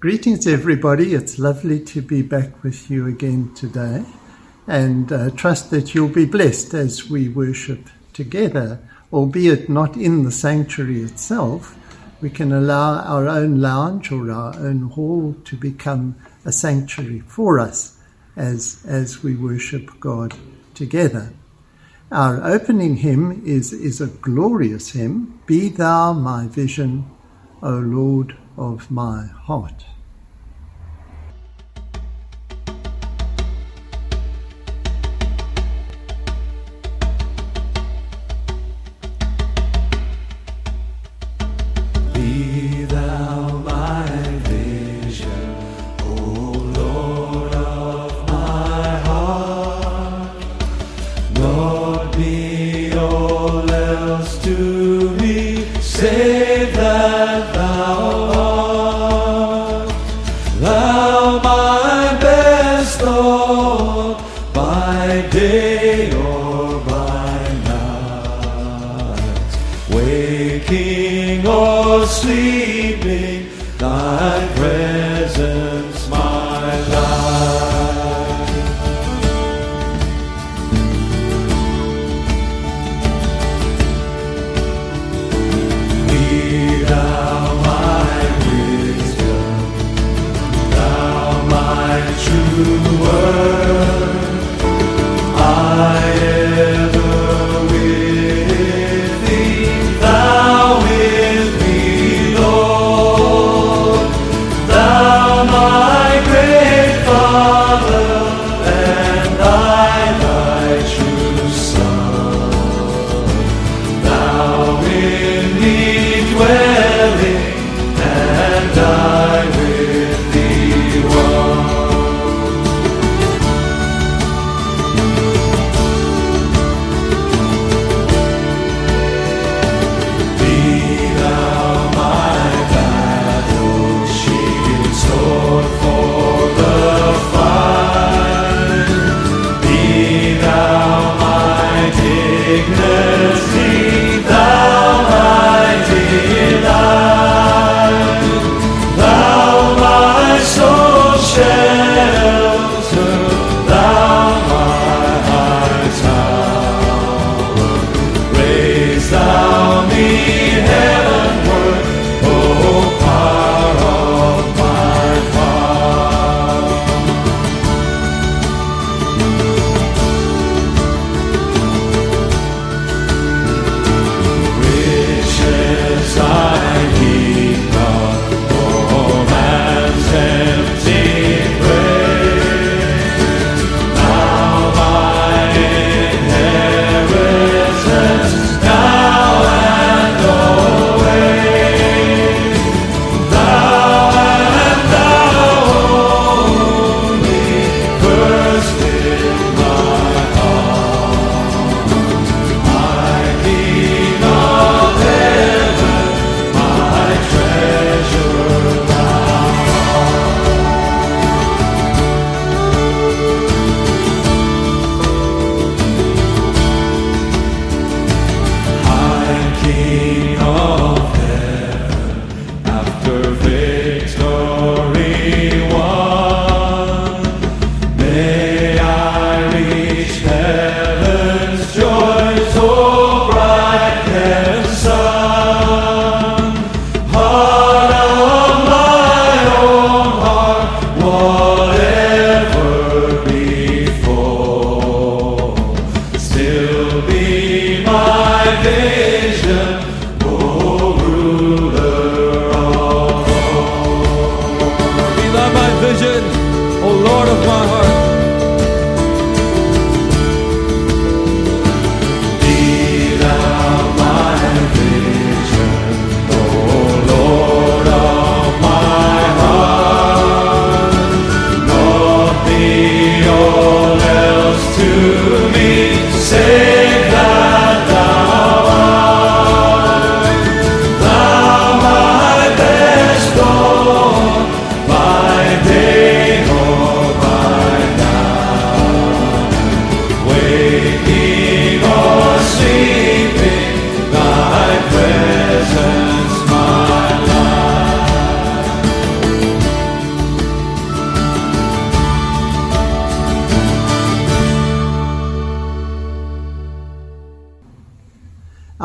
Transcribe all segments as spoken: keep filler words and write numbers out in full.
Greetings, everybody. It's lovely to be back with you again today, and uh, trust that you'll be blessed as we worship together, albeit not in the sanctuary itself. We can allow our own lounge or our own hall to become a sanctuary for us as, as we worship God together. Our opening hymn is, is a glorious hymn, Be Thou My Vision, O Lord of my heart. Be thou my vision, O Lord of my heart, nor be all else to me, save that thou art. Thou my best Lord, by day or by night, waking or sleeping, thy presence my life. Be thou my wisdom, thou my true word, I ever with thee, thou with me, Lord, thou my great Father, and I thy true Son, thou in me dwelling, and I with thee one. Be thou my battle shield, sword for the fight. Be thou my dignity, thou my delight. Thou my soul shelter, thou my high tower. Raise thou me heavenward, O power of my power. Riches I heap not, for man's empty praise. Now my inheritance, now and always. Thou and thou only, first in my heart. My King of heaven, my treasure thou I'm King of heaven, after victory won. May I reach heaven's joys, so bright and sun. Heart of my own heart, whatever before, still be my vision, O ruler of all. Be thou my vision, O Lord of my heart. Be thou my vision, O Lord of my heart, nor be all else to me, save that thou art. Thou my best Lord, by day or by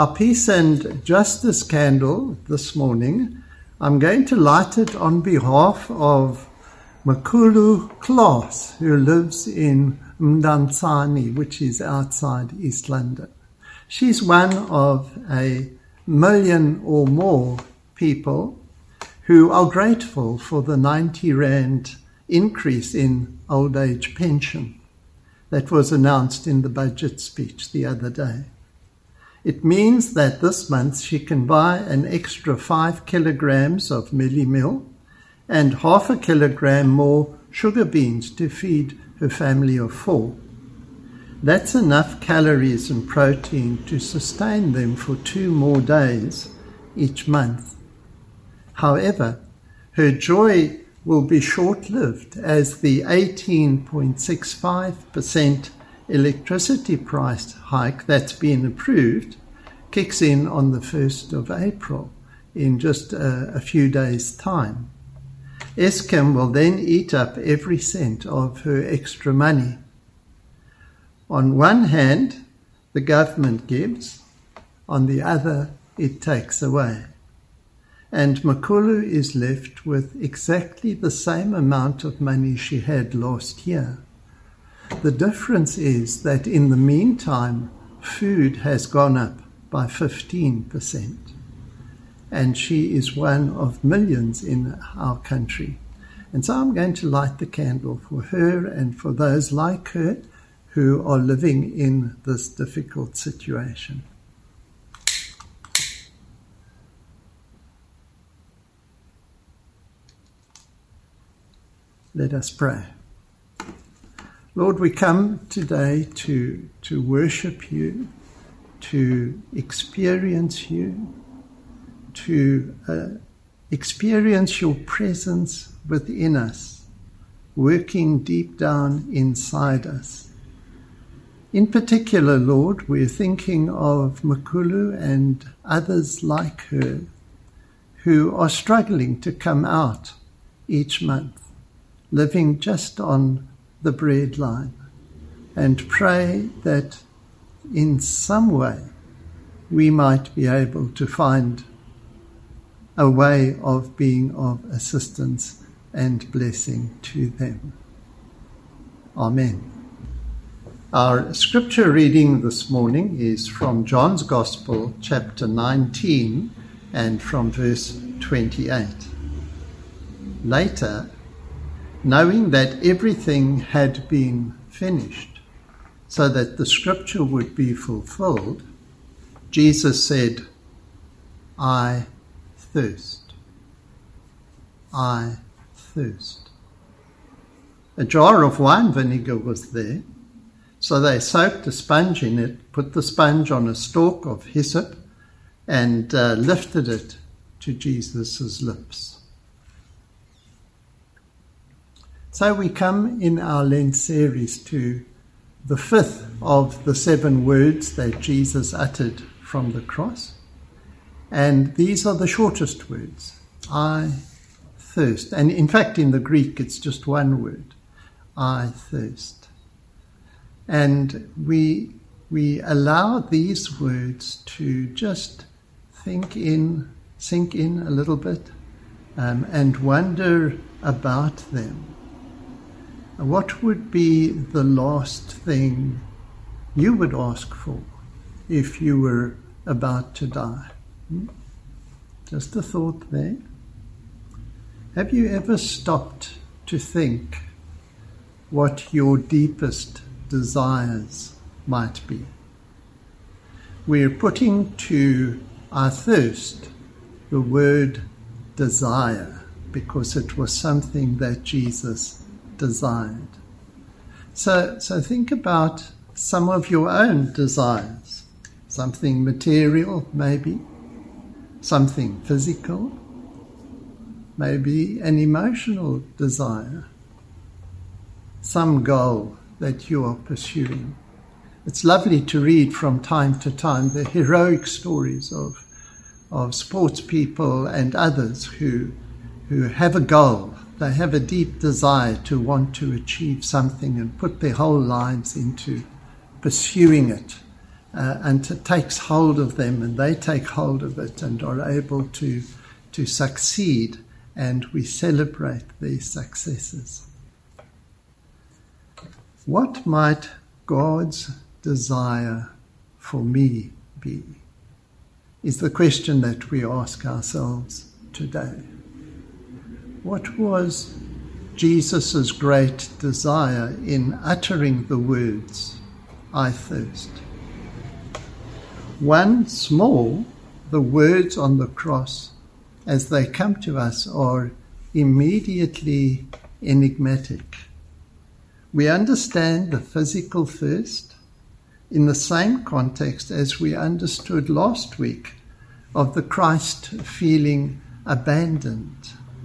Our Peace and Justice candle this morning, I'm going to light it on behalf of Makulu Klaas, who lives in Mdantsane, which is outside East London. She's one of a million or more people who are grateful for the ninety rand increase in old age pension that was announced in the budget speech the other day. It means that this month she can buy an extra five kilograms of Millie Meal and half a kilogram more sugar beans to feed her family of four. That's enough calories and protein to sustain them for two more days each month. However, her joy will be short-lived as the eighteen point six five percent electricity price hike that's been approved kicks in on the first of April in just a, a few days' time. Eskom will then eat up every cent of her extra money. On one hand, the government gives, on the other, it takes away. And Makulu is left with exactly the same amount of money she had last year. The difference is that in the meantime, food has gone up by fifteen percent. And she is one of millions in our country. And so I'm going to light the candle for her and for those like her who are living in this difficult situation. Let us pray. Lord, we come today to, to worship you, to experience you, to uh, experience your presence within us, working deep down inside us. In particular, Lord, we're thinking of Makulu and others like her who are struggling to come out each month, living just on the bread line, and pray that in some way we might be able to find a way of being of assistance and blessing to them. Amen. Our scripture reading this morning is from John's Gospel, chapter nineteen, and from verse twenty-eight. Later, knowing that everything had been finished, so that the scripture would be fulfilled, Jesus said, I thirst. I thirst. A jar of wine vinegar was there, so they soaked a sponge in it, put the sponge on a stalk of hyssop, and uh, lifted it to Jesus' lips. So we come in our Lent series to the fifth of the seven words that Jesus uttered from the cross. And these are the shortest words. I thirst. And in fact, in the Greek, it's just one word. I thirst. And we, we allow these words to just think in, sink in a little bit, um, and wonder about them. What would be the last thing you would ask for if you were about to die? Hmm? Just a thought there. Have you ever stopped to think what your deepest desires might be? We're putting to our thirst the word desire because it was something that Jesus desired. So, so think about some of your own desires, something material maybe, something physical, maybe an emotional desire, some goal that you are pursuing. It's lovely to read from time to time the heroic stories of, of sports people and others who, who have a goal. They have a deep desire to want to achieve something and put their whole lives into pursuing it uh, and it takes hold of them, and they take hold of it and are able to, to succeed, and we celebrate these successes. What might God's desire for me be? Is the question that we ask ourselves today. What was Jesus' great desire in uttering the words, "I thirst"? One, small, the words on the cross, as they come to us, are immediately enigmatic. We understand the physical thirst in the same context as we understood last week of the Christ feeling abandoned.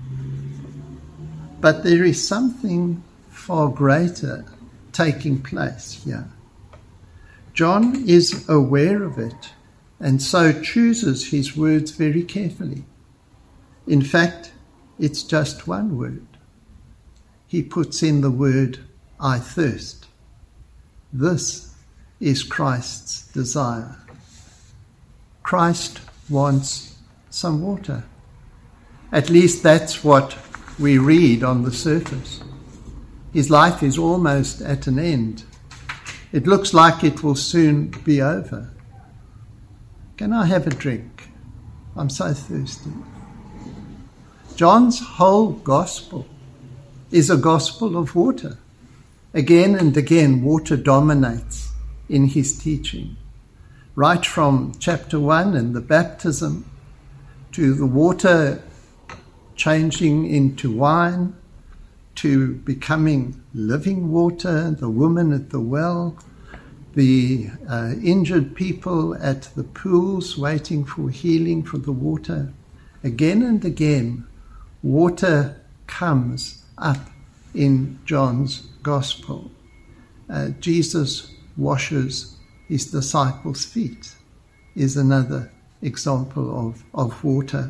But there is something far greater taking place here. John is aware of it, and so chooses his words very carefully. In fact, it's just one word. He puts in the word, "I thirst." This is Christ's desire. Christ wants some water. At least that's what we read on the surface. His life is almost at an end. It looks like it will soon be over. Can I have a drink? I'm so thirsty. John's whole gospel is a gospel of water. Again and again, water dominates in his teaching. Right from chapter one and the baptism, to the water changing into wine, to becoming living water, the woman at the well, the uh, injured people at the pools waiting for healing for the water. Again and again, water comes up in John's gospel. Uh, Jesus washes his disciples' feet, is another example of, of water.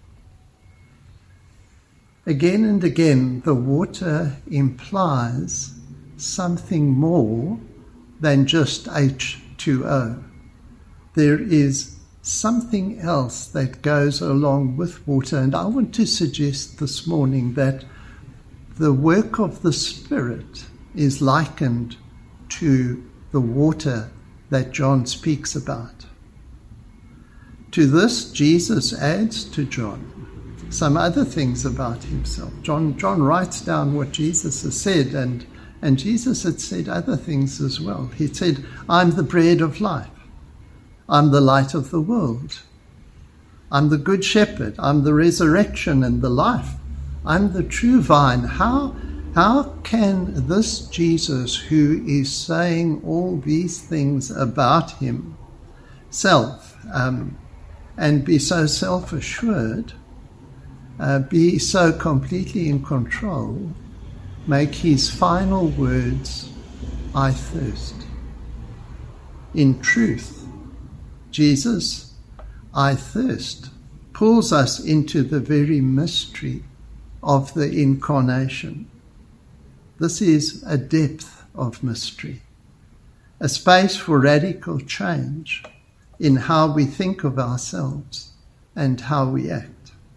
Again and again, the water implies something more than just H two O. There is something else that goes along with water, and I want to suggest this morning that the work of the Spirit is likened to the water that John speaks about. To this, Jesus adds to John some other things about himself. John, John writes down what Jesus has said, and, and Jesus had said other things as well. He said, "I'm the bread of life. I'm the light of the world. I'm the good shepherd. I'm the resurrection and the life. I'm the true vine." How, how can this Jesus, who is saying all these things about himself um, and be so self-assured, Uh, be so completely in control, make his final words, "I thirst"? In truth, Jesus, "I thirst," pulls us into the very mystery of the incarnation. This is a depth of mystery, a space for radical change in how we think of ourselves and how we act.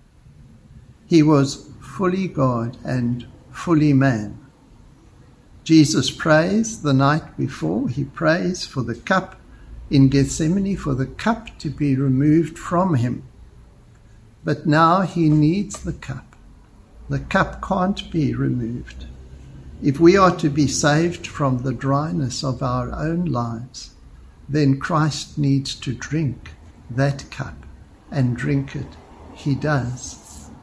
He was fully God and fully man. Jesus prays the night before. He prays for the cup in Gethsemane, for the cup to be removed from him. But now he needs the cup. The cup can't be removed. If we are to be saved from the dryness of our own lives, then Christ needs to drink that cup, and drink it he does.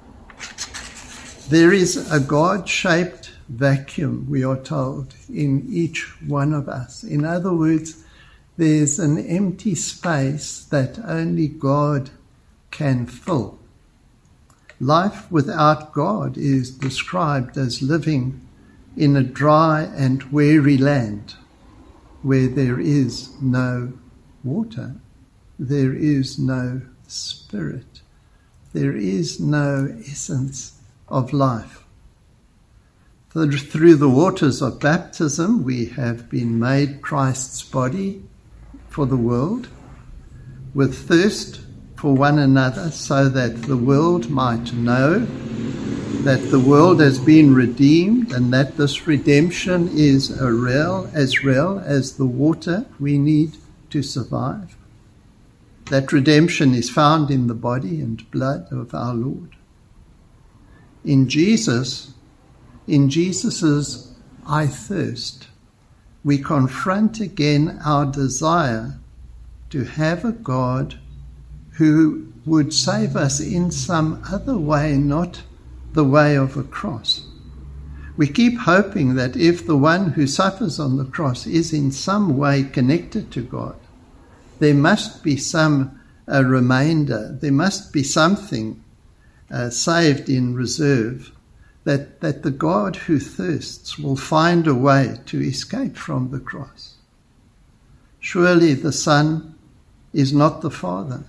There is a God-shaped vacuum, we are told, in each one of us. In other words, there's an empty space that only God can fill. Life without God is described as living in a dry and weary land where there is no water, there is no spirit, there is no essence of life. Through the waters of baptism, we have been made Christ's body for the world, with thirst for one another, so that the world might know that the world has been redeemed, and that this redemption is a real, as real as the water we need to survive. That redemption is found in the body and blood of our Lord. In Jesus, in Jesus's I thirst, we confront again our desire to have a God who would save us in some other way, not the way of a cross. We keep hoping that if the one who suffers on the cross is in some way connected to God, there must be some uh, remainder, there must be something uh, saved in reserve, that, that the God who thirsts will find a way to escape from the cross. Surely the Son is not the Father.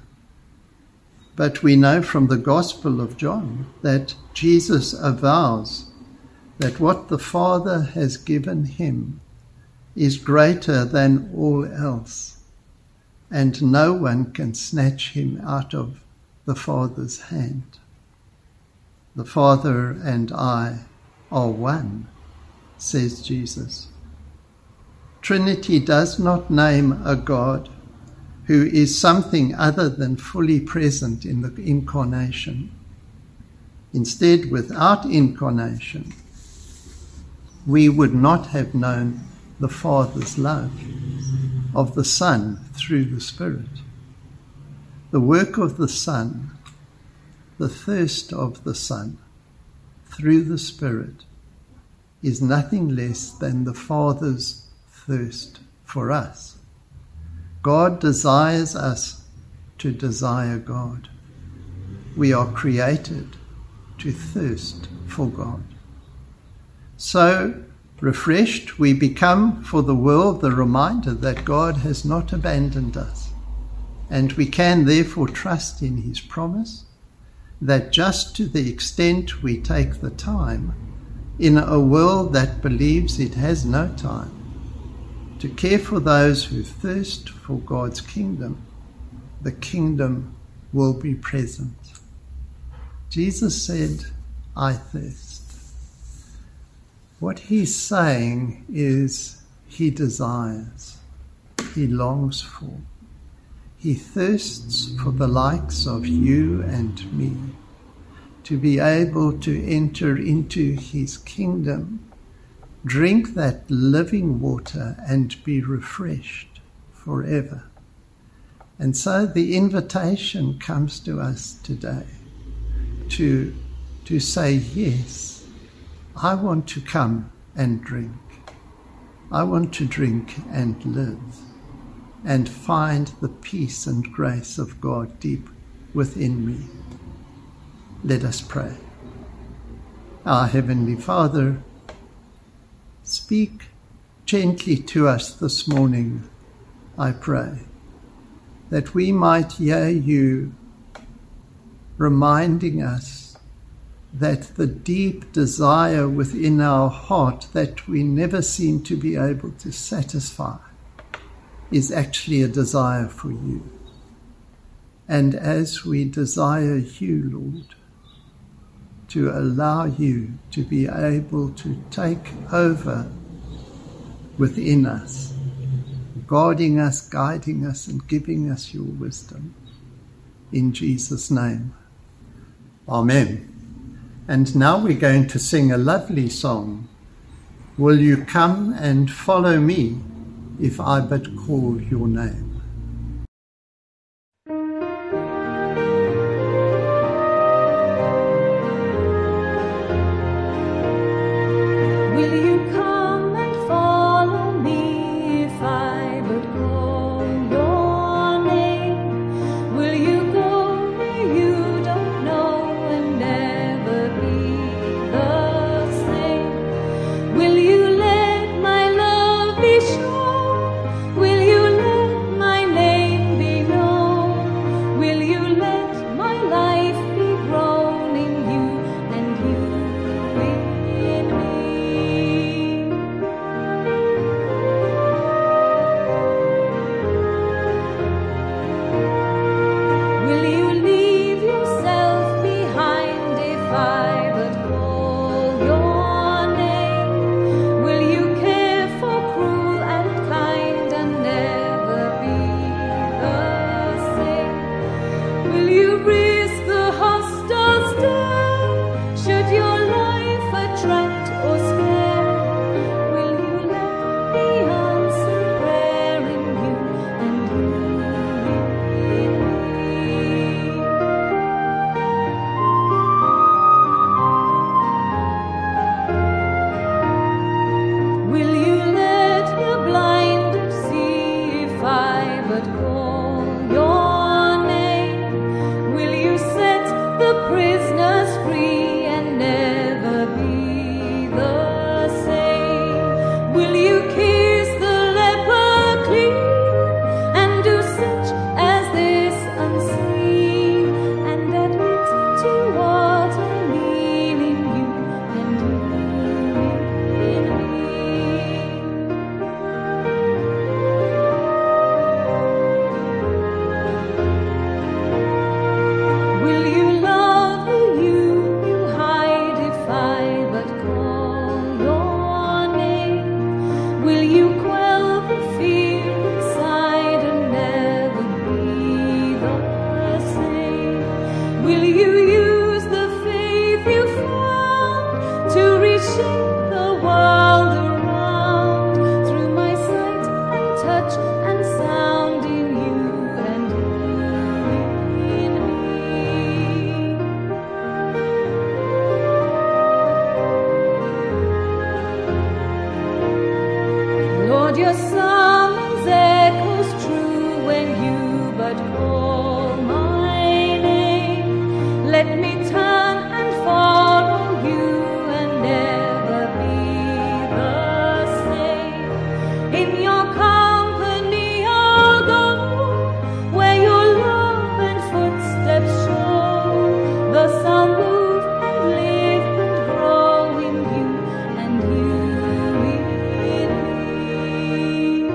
But we know from the Gospel of John that Jesus avows that what the Father has given him is greater than all else, and no one can snatch him out of the Father's hand. The Father and I are one, says Jesus. Trinity does not name a God who is something other than fully present in the incarnation. Instead, without incarnation, we would not have known the Father's love of the Son through the Spirit. The work of the Son, the thirst of the Son through the Spirit, is nothing less than the Father's thirst for us. God desires us to desire God. We are created to thirst for God. So, refreshed, we become for the world the reminder that God has not abandoned us, and we can therefore trust in his promise that just to the extent we take the time, in a world that believes it has no time, to care for those who thirst for God's kingdom, the kingdom will be present. Jesus said, I thirst. What he's saying is he desires, he longs for. He thirsts for the likes of you and me to be able to enter into his kingdom, drink that living water and be refreshed forever. And so the invitation comes to us today to, to say, yes, I want to come and drink. I want to drink and live and find the peace and grace of God deep within me. Let us pray. Our Heavenly Father, speak gently to us this morning, I pray, that we might hear you reminding us that the deep desire within our heart that we never seem to be able to satisfy is actually a desire for you. And as we desire you, Lord, to allow you to be able to take over within us, guarding us, guiding us, and giving us your wisdom. In Jesus' name, Amen. And now we're going to sing a lovely song. Will you come and follow me if I but call your name? Will you let my love be shown? Will you let my you risk the hostile stare? Should your life attract or scare? Will you let me answer prayer in you and you in me? Will you let the blinded see if I but call your name? Will you set the prisoners free and never be the same? Will you kiss the leper clean and do such as this unseen and admit to what I mean in you and you in me? Will you love the you you hide if I but call your name? Will you quell the fear inside and never be the same? Will you use the faith you found to reshape the world around through my sight and touch and sound in you and you in me? Lord, your summons echoes true when you but call my name. Let me turn and follow you and never be the same. In your company I'll go, where your love and footsteps show. Thus I'll move and live and grow in you and you in me.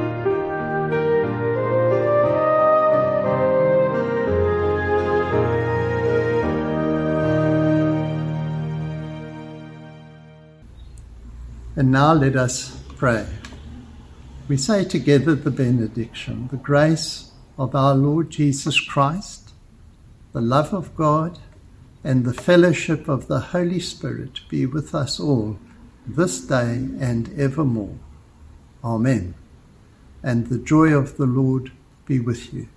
And now let us pray. We say together the benediction. The grace of our Lord Jesus Christ, the love of God, and the fellowship of the Holy Spirit be with us all this day and evermore. Amen. And the joy of the Lord be with you.